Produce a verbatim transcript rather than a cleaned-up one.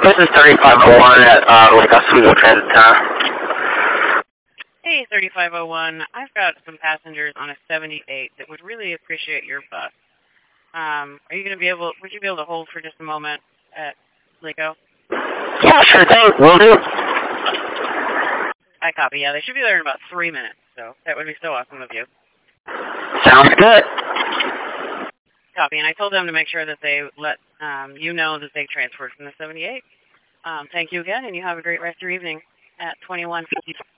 This is thirty-five oh one at uh, Lake Oswego Transit Center. Hey, thirty-five oh one. I've got some passengers on a seventy-eight that would really appreciate your bus. Um, are you going to be able, would you be able to hold for just a moment at Laco? Yeah, sure thing. Will do. I copy. Yeah, they should be there in about three minutes, so that would be so awesome of you. Sounds good. Copy. And I told them to make sure that they let um, you know that they transferred from the seventy-eight. Um, thank you again, and you have a great rest of your evening at twenty-one fifty.